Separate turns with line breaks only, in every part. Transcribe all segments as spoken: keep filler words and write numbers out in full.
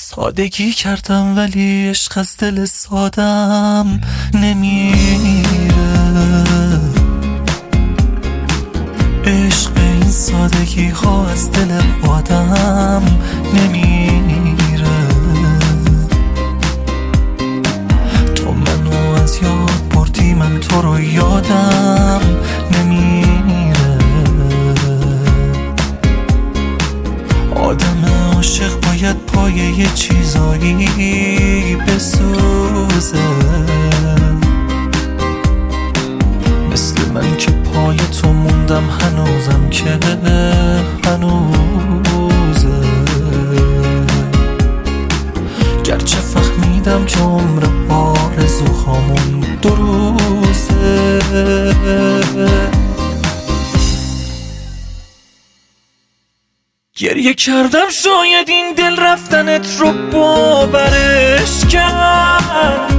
سادگی کردم ولی عشق از دل سادم نمیره. عشق این سادگی ها از دل آدم نمیره. تو منو از یاد بردی، من تو رو یادم نمیره. آدم عاشق باید پای یه چیزایی بسوزه، مثل من که پای تو موندم هنوزم که هنوزه. گرچه فهمیدم که عمر آرزوهامون دو روزه. گریه کردم شاید این دل رفتنت رو باورش کرد.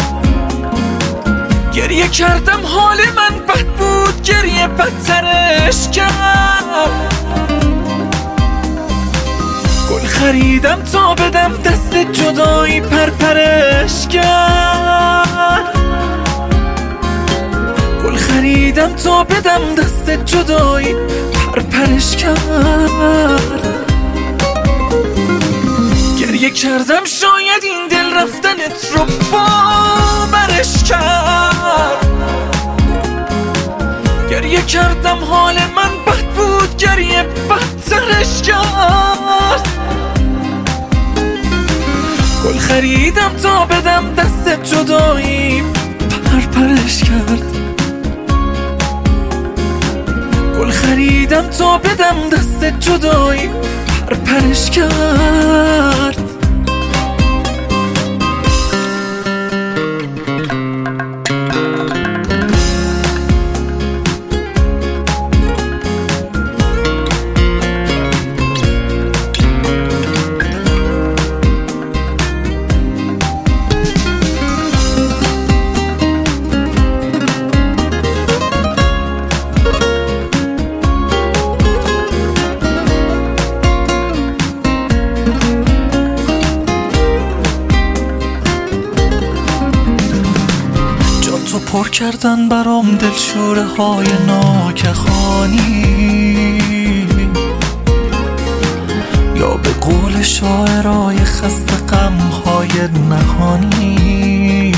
گریه کردم حال من بد بود، گریه بدترش کرد. گل خریدم تا بدم دست جدایی پرپرش کرد. گل خریدم تا بدم دست جدایی پرپرش کرد. گریه کردم شاید این دل رفتنت رو باورش کرد. گریه کردم حال من بد بود، گریه بدترش کرد. گل خریدم تا بدم دست جدایی پرپرش کرد. گل خریدم تا بدم دست جدایی پرپرش کرد. پر کردن برام دلشوره های ناگهانی، یا به قول شاعرای خسته غم های نهانی.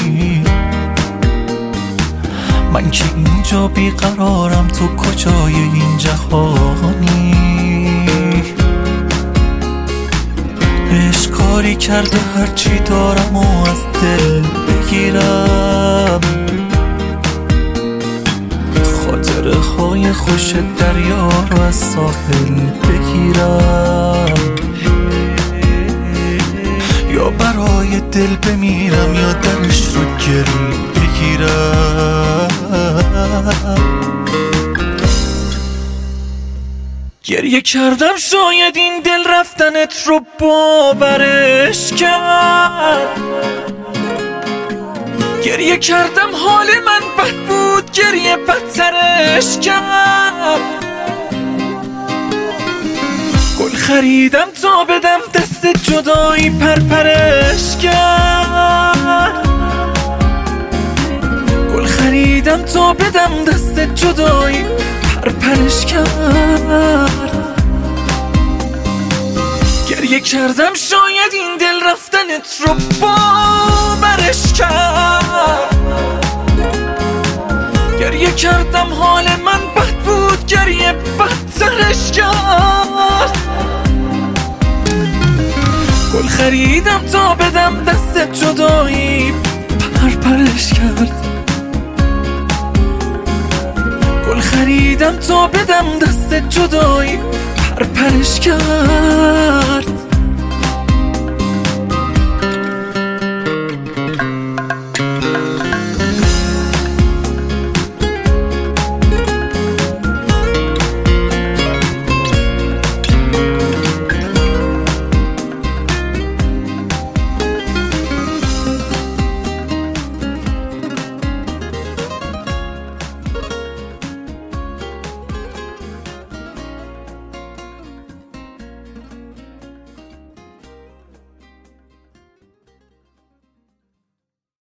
من که اینجا بیقرارم، تو کجای این جهانی؟ عشق کاری کرده هرچی دارم و از دل بگیرم. خاطره های خوش دریا رو از ساحل بگیرم، یا برای دل بمیرم یا درش رو گرو بگیرم. گریه کردم شاید این دل رفتنت رو باورش کرد. گریه کردم حال من بد بود، گریه بدترش کرد. گل خریدم تا بدم دست جدایی پرپرش کرد. گل خریدم تا بدم دست جدایی پرپرش کرد. گریه کردم شاید این دل رفتنت رو باورش کرد. گریه کردم حال من بد بود، گریه بدترش کرد. گل خریدم تا بدم دست جدایی پرپرش کرد. گل خریدم تا بدم دست جدایی پرپرش کرد.